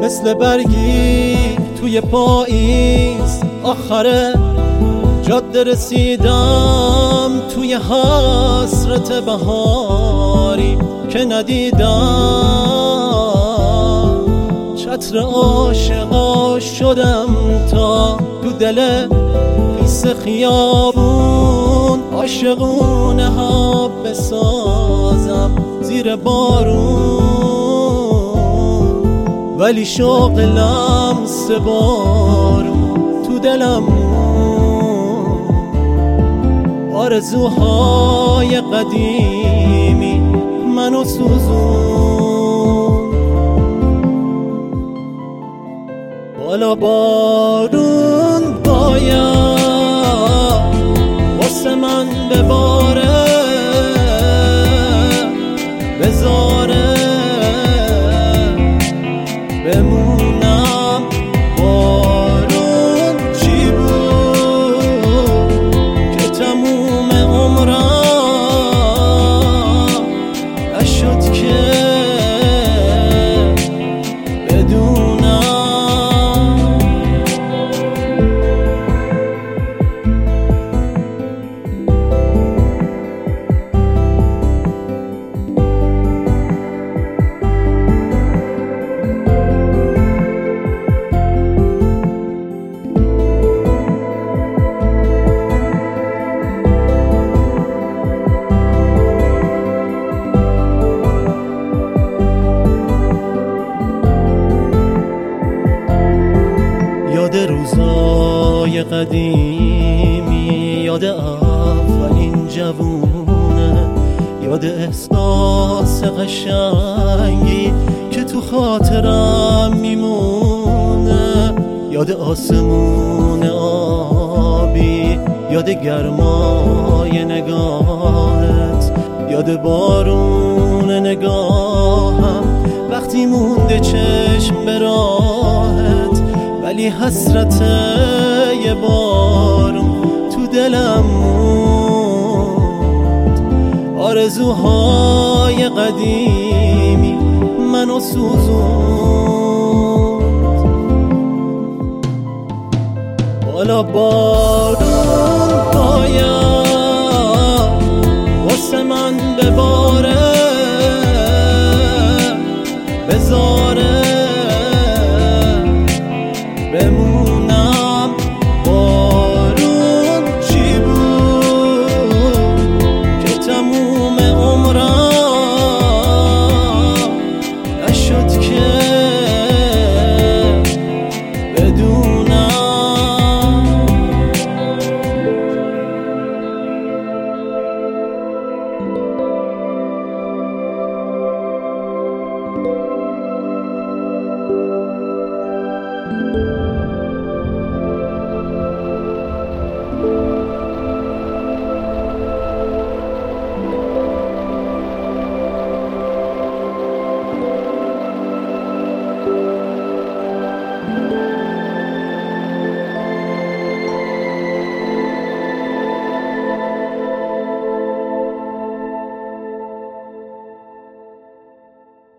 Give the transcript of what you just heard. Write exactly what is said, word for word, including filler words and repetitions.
مثل برگی توی پاییز آخره جاده رسیدم توی حسرت بهاری که ندیدم. چتر عاشقا شدم تا تو دل خیس خیابون عاشقونه ها بسازم زیر بارون، ولی شوق لمس بارون تو دلم آرزوهای قدیمی منو سوزون. بالا بارون باید واسه من بباره، بذاره بمونم. بارون چی بود که تموم عمرم نشد که بدونم. یاد روزای قدیمی، یاد اولین جوونه، یاد احساس قشنگی که تو خاطرم میمونه، یاد آسمون آبی، یاد گرمای نگاهت، یاد بارون نگاهم وقتی مونده چشم به راهت، ولی حسرت یه بارون تو دلم موند. آرزوهای قدیمی منو سوزوند. بالا بارون باید واسه من بباره، بذاره بمونم. بارون چی بود که تموم عمرم نشد که بدونم.